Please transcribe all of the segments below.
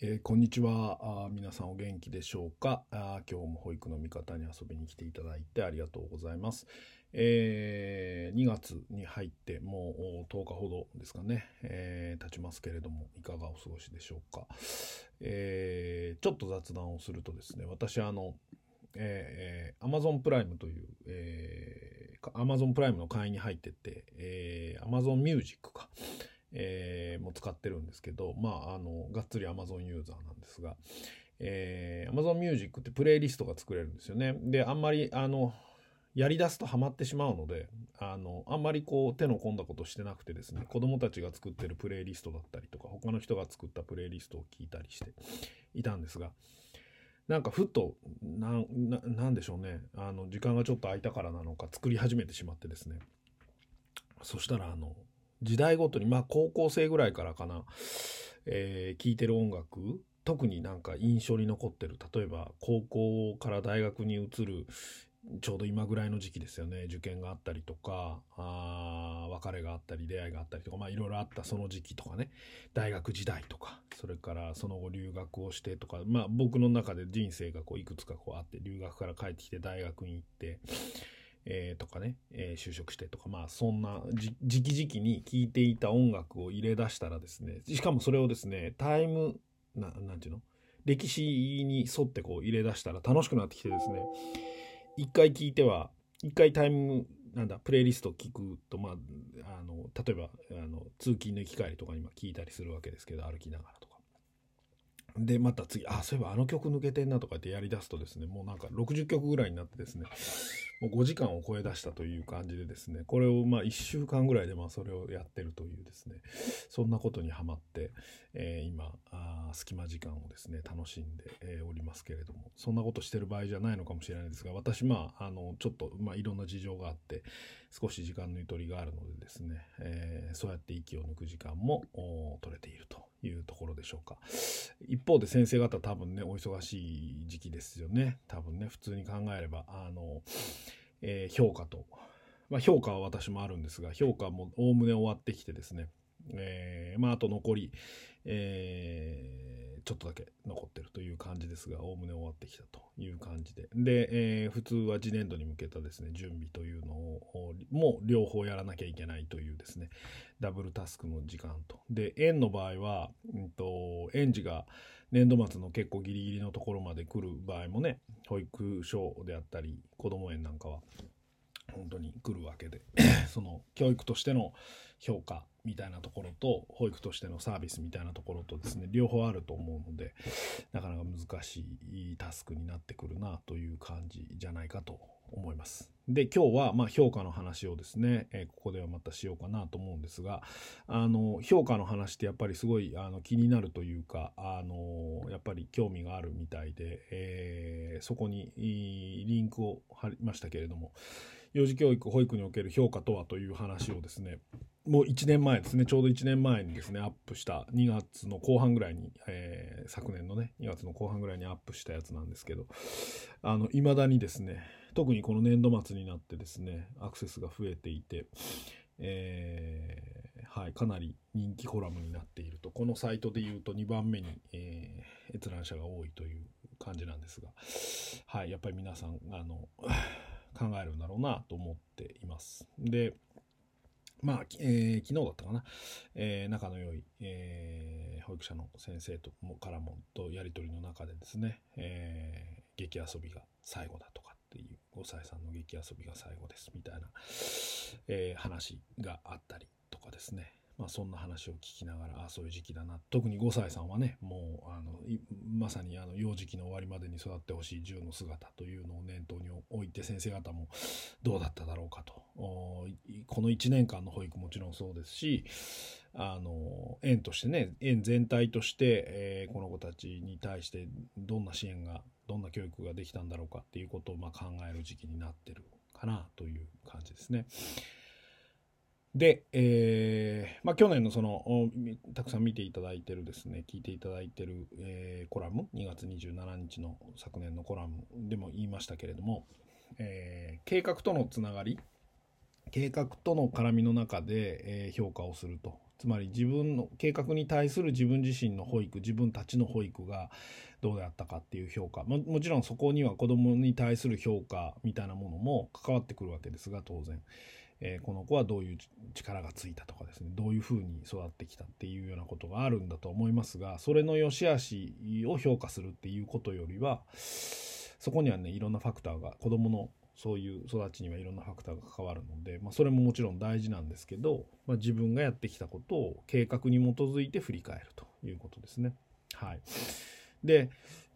こんにちは。皆さんお元気でしょうか。今日も保育の味方に遊びに来ていただいてありがとうございます。2月に入ってもう10日ほどですかね、経ちますけれども、いかがお過ごしでしょうか。ちょっと雑談をするとですね、私Amazon プライムという、Amazon プライムの会員に入ってて、Amazon ミュージックか。も使ってるんですけど、がっつり Amazon ユーザーなんですが、Amazon Music ってプレイリストが作れるんですよね。で、あんまりやり出すとハマってしまうので、あんまりこう手の込んだことしてなくてですね、子供たちが作ってるプレイリストだったりとか、他の人が作ったプレイリストを聞いたりしていたんですが、なんかふっとなんでしょうね、時間がちょっと空いたからなのか作り始めてしまってですね、そしたら時代ごとに、高校生ぐらいからかな、聴いてる音楽、特になんか印象に残ってる、例えば高校から大学に移るちょうど今ぐらいの時期ですよね。受験があったりとか、別れがあったり出会いがあったりとか、いろいろあったその時期とかね、大学時代とか、それからその後留学をしてとか、僕の中で人生がこういくつかこうあって、留学から帰ってきて大学に行ってとかね、就職してとか、そんな時期に聴いていた音楽を入れ出したらですね、しかもそれをですね、なんていうの、歴史に沿ってこう入れ出したら楽しくなってきてですね、一回タイムプレイリストを聞くと、例えば通勤の行き帰りとかに聞いたりするわけですけど、歩きながらとかで、また次、そういえばあの曲抜けてんなとかってやり出すとですね、もうなんか60曲ぐらいになってですね、もう5時間を超え出したという感じでですね、これを1週間ぐらいでそれをやってるというですね、そんなことにハマって、今隙間時間をですね楽しんで、おりますけれども、そんなことしてる場合じゃないのかもしれないですが、私ちょっといろんな事情があって少し時間のゆとりがあるのでですね、そうやって息を抜く時間も取れているというところでしょうか。一方で先生方多分ねお忙しい時期ですよね。多分ね普通に考えれば評価と、評価は私もあるんですが、評価もおおむね終わってきてですね、あと残り、ちょっとだけ残ってるという感じですが、おおむね終わってきたという感じで、普通は次年度に向けたですね準備というのをもう両方やらなきゃいけないというですねダブルタスクの時間と、で園の場合は、園児が年度末の結構ギリギリのところまで来る場合もね、保育所であったり子ども園なんかは本当に来るわけでその教育としての評価みたいなところと保育としてのサービスみたいなところとですね両方あると思うので、なかなか難しいタスクになってくるなという感じじゃないかと思います。で今日は評価の話をですね、ここではまたしようかなと思うんですが、評価の話ってやっぱりすごい気になるというか、やっぱり興味があるみたいで、そこにリンクを貼りましたけれども、幼児教育保育における評価とはという話をですね、もう1年前ですね、ちょうど1年前にですねアップした2月の後半ぐらいに、昨年のね2月の後半ぐらいにアップしたやつなんですけど、未だにですね、特にこの年度末になってですねアクセスが増えていて、かなり人気コラムになっていると、このサイトでいうと2番目に、閲覧者が多いという感じなんですが、やっぱり皆さん考えるんだろうなと思っています。で昨日だったかな、仲の良い、保育者の先生からもとやり取りの中でですね、劇遊びが最後だとかっていう、5歳さんの劇遊びが最後ですみたいな、話があったりとかですね、そんな話を聞きながら、そういう時期だな、特に5歳さんはね、もうまさに幼児期の終わりまでに育ってほしい10の姿というのを念頭に置いて、先生方もどうだっただろうかと、この1年間の保育もちろんそうですし、園としてね、園全体として、この子たちに対してどんな支援が、どんな教育ができたんだろうかっていうことを考える時期になってるかなという感じですね。で、去年のそのたくさん見ていただいてるですね、聞いていただいてる、コラム、2月27日の昨年のコラムでも言いましたけれども、計画とのつながり、計画との絡みの中で、評価をするとつまり自分の計画に対する自分自身の保育、自分たちの保育がどうであったかっていう評価、もちろんそこには子どもに対する評価みたいなものも関わってくるわけですが、当然、この子はどういう力がついたとかですね、どういうふうに育ってきたっていうようなことがあるんだと思いますが、それの良し悪しを評価するっていうことよりは、そこにはね、いろんなファクターが、子どものそういう育ちにはいろんなファクターが関わるので、それももちろん大事なんですけど、自分がやってきたことを計画に基づいて振り返るということですね。はい。で、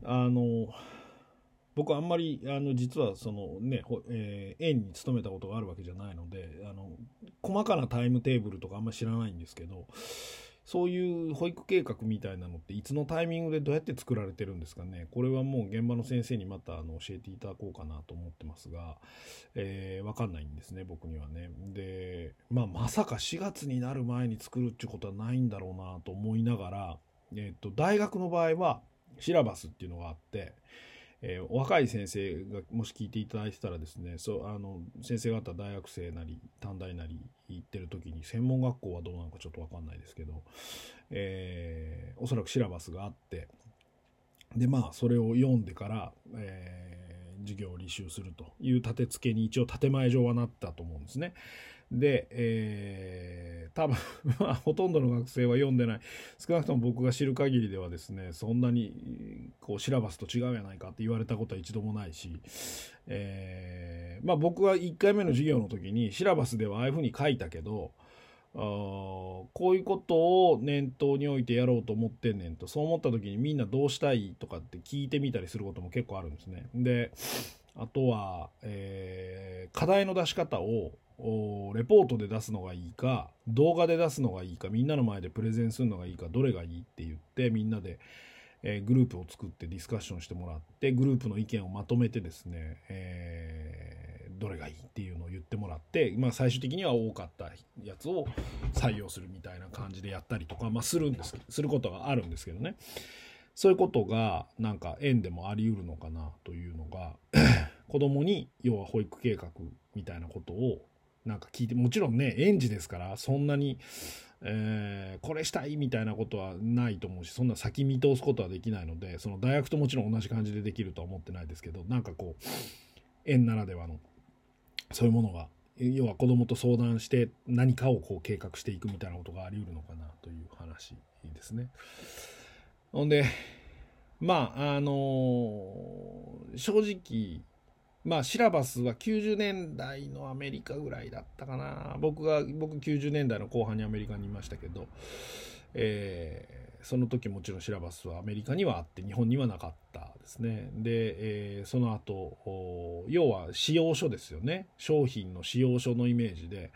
僕はあんまり実はそのね、園に勤めたことがあるわけじゃないので、細かなタイムテーブルとかあんまり知らないんですけど、そういう保育計画みたいなのっていつのタイミングでどうやって作られてるんですかね。これはもう現場の先生にまた教えていただこうかなと思ってますが、わかんないんですね、僕にはね。で、まさか4月になる前に作るっていうことはないんだろうなと思いながら、大学の場合はシラバスっていうのがあって、若い先生がもし聞いていただいてたらですね、先生方大学生なり短大なり行ってる時に、専門学校はどうなのかちょっと分かんないですけど、おそらくシラバスがあって、でそれを読んでから、授業を履修するという立て付けに一応建前上はなったと思うんですね。で、多分ほとんどの学生は読んでない。少なくとも僕が知る限りではですね、そんなにこうシラバスと違うやないかって言われたことは一度もないし、僕は1回目の授業の時にシラバスではああいうふうに書いたけど、こういうことを念頭に置いてやろうと思ってんねんと、そう思った時にみんなどうしたいとかって聞いてみたりすることも結構あるんですね。で、あとは、課題の出し方をレポートで出すのがいいか、動画で出すのがいいか、みんなの前でプレゼンするのがいいか、どれがいいって言ってみんなで、グループを作ってディスカッションしてもらって、グループの意見をまとめてですね、どれがいいっていうのを言ってもらって、最終的には多かったやつを採用するみたいな感じでやったりとか、することがあるんですけどね。そういうことがなんか園でもあり得るのかなというのが子供に要は保育計画みたいなことをなんか聞いて、もちろんね園児ですからそんなに、これしたいみたいなことはないと思うし、そんな先見通すことはできないので、その大学ともちろん同じ感じでできるとは思ってないですけど、なんかこう園ならではのそういうものが、要は子供と相談して何かをこう計画していくみたいなことがあり得るのかなという話ですね。ほんで正直シラバスは90年代のアメリカぐらいだったかな。僕90年代の後半にアメリカにいましたけど、その時もちろんシラバスはアメリカにはあって日本にはなかったですね。で、その後要は使用書ですよね。商品の使用書のイメージで、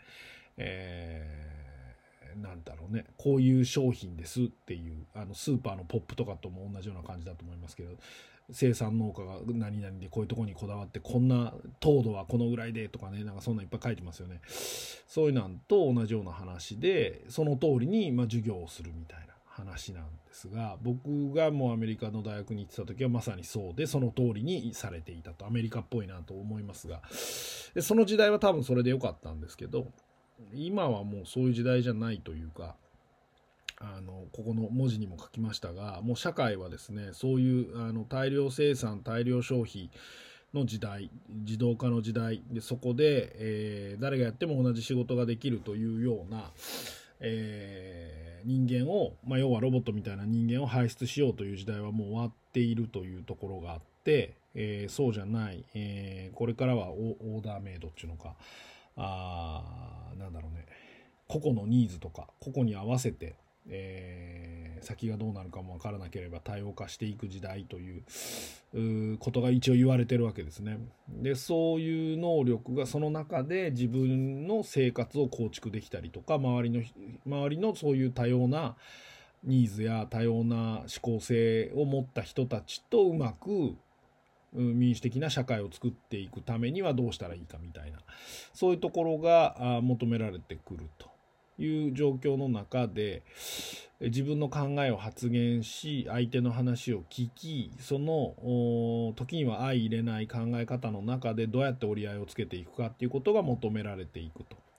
なんだろうね、こういう商品ですっていうスーパーのポップとかとも同じような感じだと思いますけど、生産農家が何々でこういうところにこだわってこんな糖度はこのぐらいでとかね、なんかそんないっぱい書いてますよね。そういうなんと同じような話でその通りに授業をするみたいな話なんですが、僕がもうアメリカの大学に行ってた時はまさにそうで、その通りにされていたと、アメリカっぽいなと思いますが、でその時代は多分それで良かったんですけど、今はもうそういう時代じゃないというか、ここの文字にも書きましたが、もう社会はですね、そういう大量生産大量消費の時代、自動化の時代で、そこで、誰がやっても同じ仕事ができるというような、人間を、要はロボットみたいな人間を輩出しようという時代はもう終わっているというところがあって、そうじゃない、これからはオーダーメイドっていうのか、なんだろうね、個々のニーズとか個々に合わせて、先がどうなるかも分からなければ多様化していく時代ということが一応言われてるわけですね。でそういう能力がその中で自分の生活を構築できたりとか、周りのそういう多様なニーズや多様な思考性を持った人たちとうまく民主的な社会を作っていくためにはどうしたらいいかみたいな、そういうところが求められてくるという状況の中で、自分の考えを発言し相手の話を聞き、その時には相入れない考え方の中でどうやって折り合いをつけていくかっていうことが求められていくと。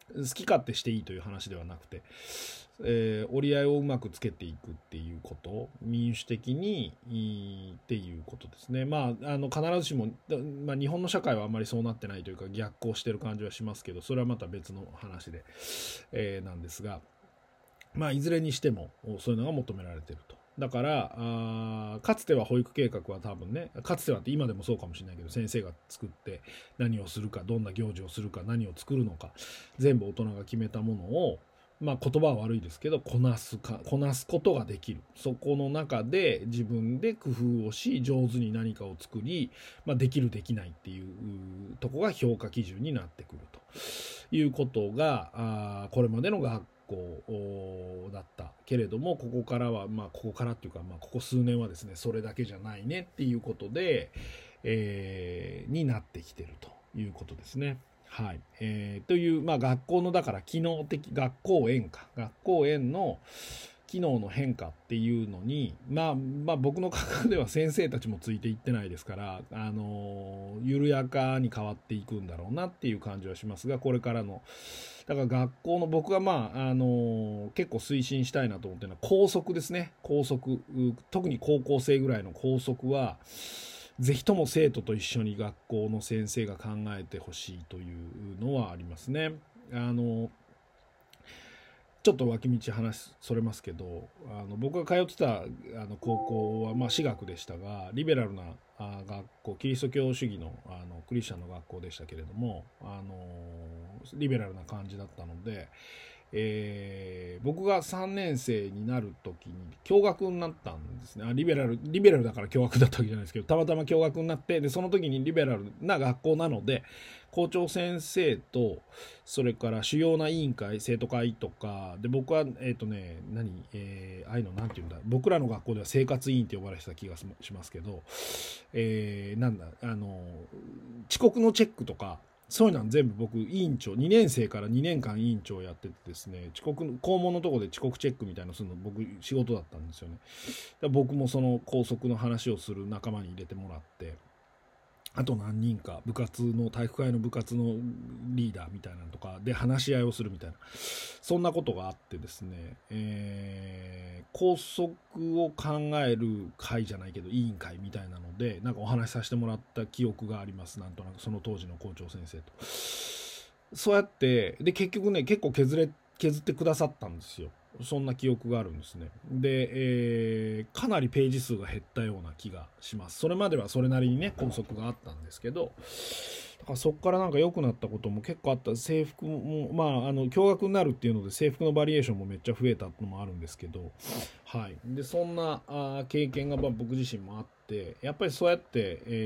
好き勝手していいという話ではなくて、折り合いをうまくつけていくっていうこと、民主的にっていうことですね。必ずしも、日本の社会はあんまりそうなってないというか逆行してる感じはしますけど、それはまた別の話で、なんですが、いずれにしてもそういうのが求められていると。だからかつては保育計画は多分ね、かつてはって今でもそうかもしれないけど、先生が作って何をするか、どんな行事をするか、何を作るのか、全部大人が決めたものを、言葉は悪いですけどこなすことができる。そこの中で自分で工夫をし、上手に何かを作り、できるできないっていうとこが評価基準になってくるということがこれまでの学校だったけれども、ここからはここからっていうか、ここ数年はですね、それだけじゃないねっていうことで、になってきてるということですね。はい。という、学校のだから機能的学校園の機能の変化っていうのに、僕の感覚では先生たちもついていってないですから、緩やかに変わっていくんだろうなっていう感じはしますが、これからのだから学校の僕が結構推進したいなと思ってるのは校則ですね。校則、特に高校生ぐらいの校則はぜひとも生徒と一緒に学校の先生が考えてほしいというのはありますね。ちょっと脇道話それますけど、僕が通ってた高校は私学でしたが、リベラルな学校、キリスト教主義のクリスチャンの学校でしたけれども、リベラルな感じだったので、僕が3年生になる時に共学になったんですね。リベラルだから共学だったわけじゃないですけど、たまたま共学になって、でその時にリベラルな学校なので、校長先生とそれから主要な委員会、生徒会とかで、僕はああいうのなんていうんだ、僕らの学校では生活委員って呼ばれてた気がしますけど、遅刻のチェックとかそういうのは全部僕委員長、2年生から2年間委員長やっててですね、校門のところで遅刻チェックみたいなのするの僕仕事だったんですよね。僕もその校則の話をする仲間に入れてもらって、あと何人か体育会の部活のリーダーみたいなのとかで話し合いをするみたいな、そんなことがあってですね、校則を考える会じゃないけど委員会みたいなのでお話しさせてもらった記憶があります。なんとなくその当時の校長先生とそうやってで結局ね、結構削ってくださったんですよ。そんな記憶があるんですね。で、かなりページ数が減ったような気がします。それまではそれなりにね校則があったんですけど、だからそこから良くなったことも結構あった。制服も共学になるっていうので制服のバリエーションもめっちゃ増えたのもあるんですけど、はい。でそんな経験が僕自身もあって、やっぱりそうやって、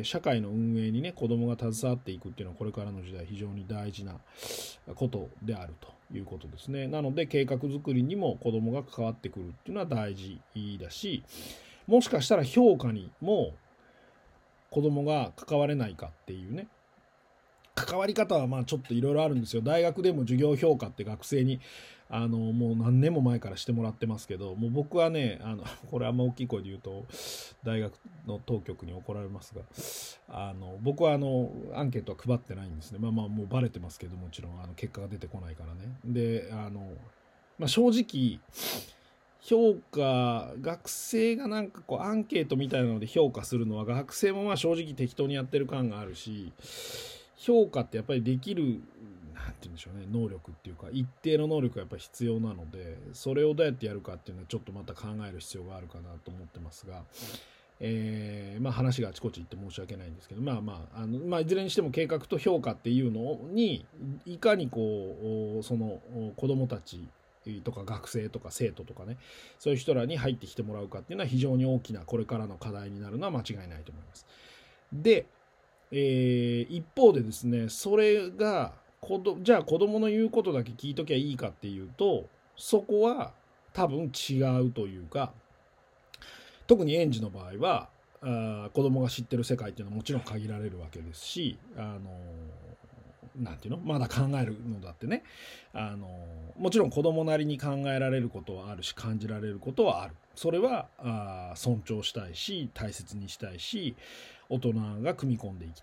社会の運営にね子供が携わっていくっていうのはこれからの時代非常に大事なことであるということですね。なので計画作りにも子供が関わってくるっていうのは大事だし、もしかしたら評価にも子供が関われないかっていうね、関わり方はちょっといろいろあるんですよ。大学でも授業評価って学生にもう何年も前からしてもらってますけど、もう僕はねこれあんま大きい声で言うと大学の当局に怒られますが、僕はアンケートは配ってないんですね。もうバレてますけど、もちろん結果が出てこないからね。で正直評価、学生がアンケートみたいなので評価するのは学生も正直適当にやってる感があるし、評価ってやっぱりできるなんて言うんでしょうね、能力っていうか一定の能力がやっぱり必要なので、それをどうやってやるかっていうのはちょっとまた考える必要があるかなと思ってますが、話があちこち行って申し訳ないんですけど、いずれにしても計画と評価っていうのにいかにその子どもたちとか学生とか生徒とかね、そういう人らに入ってきてもらうかっていうのは非常に大きなこれからの課題になるのは間違いないと思います。で、一方でですね、それがじゃあ子供の言うことだけ聞いときゃいいかっていうと、そこは多分違うというか、特に園児の場合は子供が知ってる世界っていうのはもちろん限られるわけですし、なんていうの、まだ考えるのだってね、もちろん子供なりに考えられることはあるし、感じられることはある。それは尊重したいし大切にしたいし、大人が組み込んでいきたい。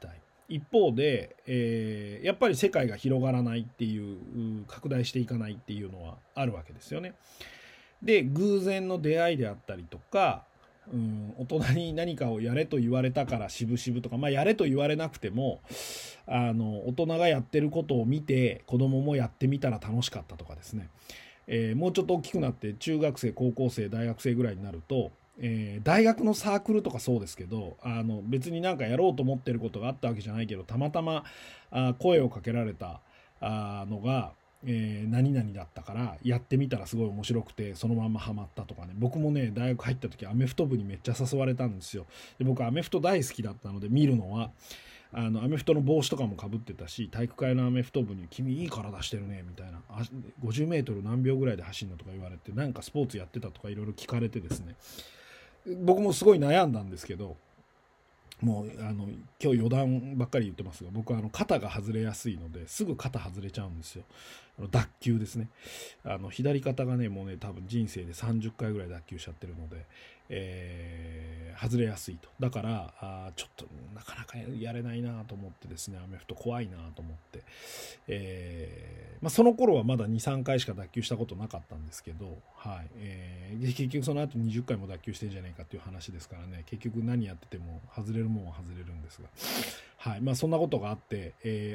一方で、やっぱり世界が広がらないっていう拡大していかないっていうのはあるわけですよね。で偶然の出会いであったりとか、大人に何かをやれと言われたから渋々とか、やれと言われなくても大人がやってることを見て子供もやってみたら楽しかったとかですね、もうちょっと大きくなって中学生高校生大学生ぐらいになると、大学のサークルとかそうですけど別になんかやろうと思ってることがあったわけじゃないけどたまたま声をかけられたのが何々だったからやってみたらすごい面白くてそのままハマったとかね。僕もね大学入った時アメフト部にめっちゃ誘われたんですよ。で僕アメフト大好きだったので見るのはアメフトの帽子とかもかぶってたし体育会のアメフト部に君いい体してるねみたいな50メートル何秒ぐらいで走るのとか言われてなんかスポーツやってたとかいろいろ聞かれてですね僕もすごい悩んだんですけどもう今日余談ばっかり言ってますが僕は肩が外れやすいのですぐ肩外れちゃうんですよ。脱臼ですね。左肩がねもうね多分人生で30回ぐらい脱臼しちゃってるので、外れやすいと。だからちょっとなかなかやれないなと思ってですねアメフト怖いなと思って、その頃はまだ 2,3 回しか脱臼したことなかったんですけど、結局その後20回も脱臼してんじゃないかっていう話ですからね結局何やってても外れるもんは外れるんですが、そんなことがあって、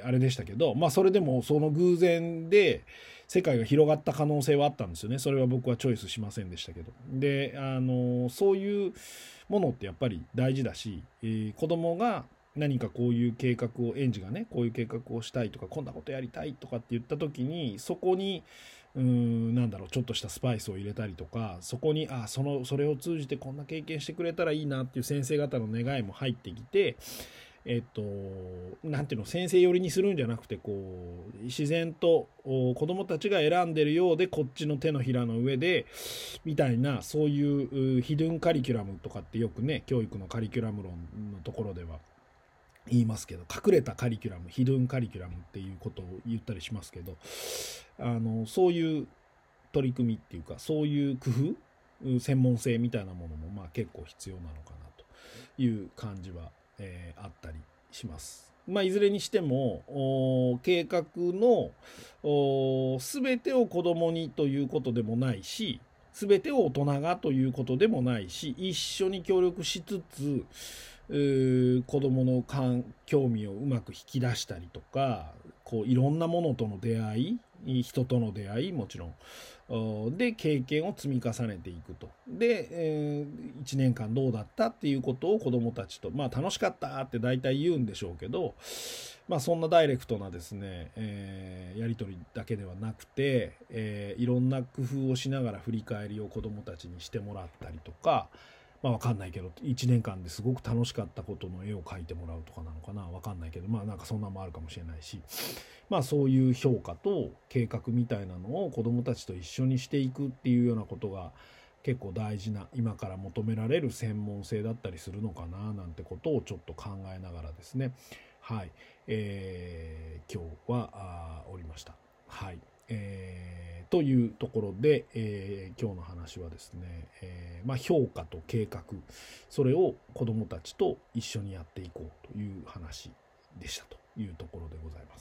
あれでしたけどそれでもその偶然で世界が広がった可能性はあったんですよね。それは僕はチョイスしませんでしたけどでそういうものってやっぱり大事だし、子供が何かこういう計画を園児がねこういう計画をしたいとかこんなことやりたいとかって言った時にそこになんだろうちょっとしたスパイスを入れたりとかそこにそれを通じてこんな経験してくれたらいいなっていう先生方の願いも入ってきてなんていうの先生寄りにするんじゃなくてこう自然と子どもたちが選んでるようでこっちの手のひらの上でみたいなそういうヒドゥンカリキュラムとかってよくね教育のカリキュラム論のところでは言いますけど隠れたカリキュラムヒドゥンカリキュラムっていうことを言ったりしますけどそういう取り組みっていうかそういう工夫専門性みたいなものも結構必要なのかなという感じはあったりします。いずれにしても計画の全てを子どもにということでもないし全てを大人がということでもないし一緒に協力しつつ子どもの興味をうまく引き出したりとかこういろんなものとの出会い人との出会いもちろんで経験を積み重ねていくとで、1年間どうだったっていうことを子どもたちと楽しかったって大体言うんでしょうけどそんなダイレクトなですね、やり取りだけではなくて、いろんな工夫をしながら振り返りを子どもたちにしてもらったりとかわかんないけど1年間ですごく楽しかったことの絵を描いてもらうとかなのかなわかんないけどなんかそんなのもあるかもしれないしそういう評価と計画みたいなのを子どもたちと一緒にしていくっていうようなことが結構大事な今から求められる専門性だったりするのかななんてことをちょっと考えながらですね今日はおりました。というところで、今日の話はですね、評価と計画それを子どもたちと一緒にやっていこうという話でしたというところでございます。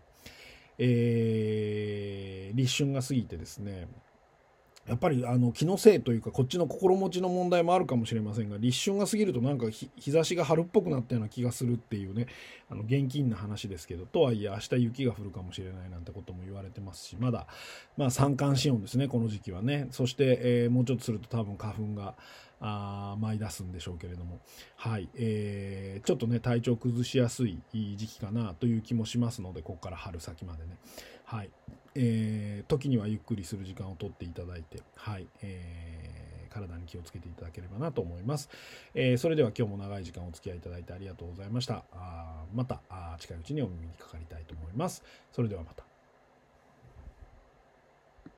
立春が過ぎてですねやっぱり気のせいというかこっちの心持ちの問題もあるかもしれませんが立春が過ぎるとなんか日差しが春っぽくなったような気がするっていうね現金な話ですけどとはいえ明日雪が降るかもしれないなんてことも言われてますしまだ三寒四温ですねこの時期はね。そして、もうちょっとすると多分花粉が舞い出すんでしょうけれどもちょっとね体調崩しやすい時期かなという気もしますのでここから春先までね時にはゆっくりする時間をとっていただいて体に気をつけていただければなと思います。それでは今日も長い時間お付き合いいただいてありがとうございました。また近いうちにお耳にかかりたいと思います。それではまた。